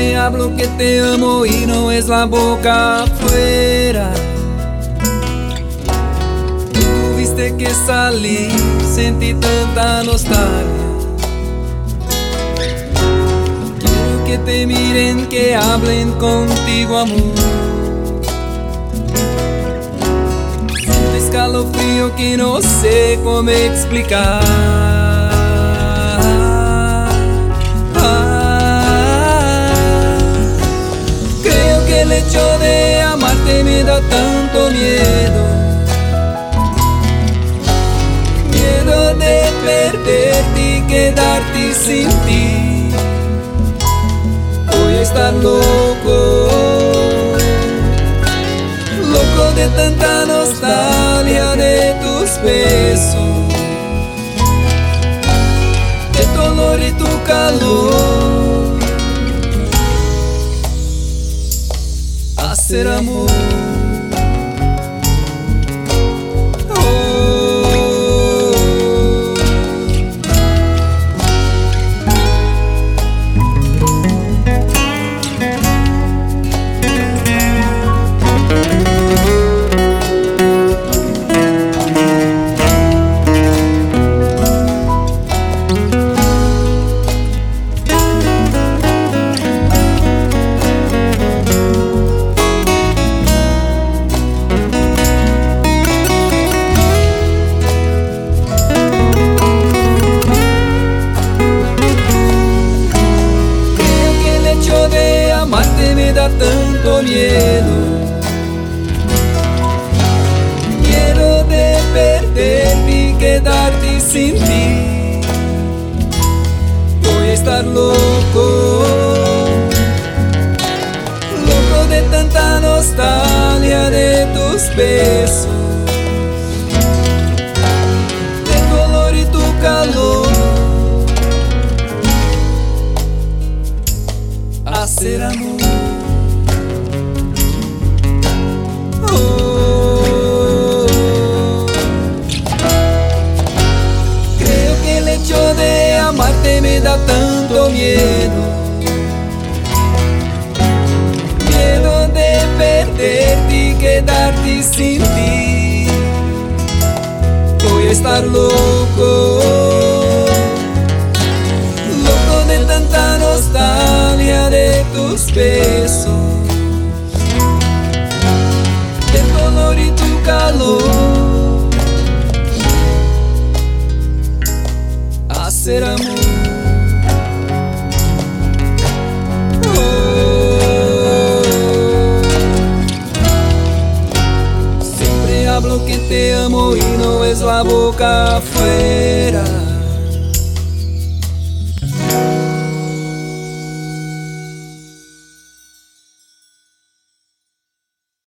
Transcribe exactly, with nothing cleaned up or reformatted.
Siempre hablo que te amo y no es la boca afuera. Tú tuviste que salir, sentí tanta nostalgia. Quiero que te miren, que hablen contigo, amor. Siento escalofrío que no sé cómo explicar. El hecho de amarte me da tanto miedo, miedo de perderte y quedarte sin ti. Voy a estar loco, loco de tanta nostalgia de tus besos, de tu olor y tu calor. Hacer amor. Me da tanto miedo, miedo de perderte y quedarte sin ti. Voy a estar loco, loco de tanta nostalgia de tus besos, de tu olor y tu calor. Hacer amor. Me da tanto miedo, miedo de perderte y quedarte sin ti. Voy a estar loco, loco de tanta nostalgia de tus besos, de tu olor y tu calor. Hacer amor. Hablo que te amo y no es la boca afuera.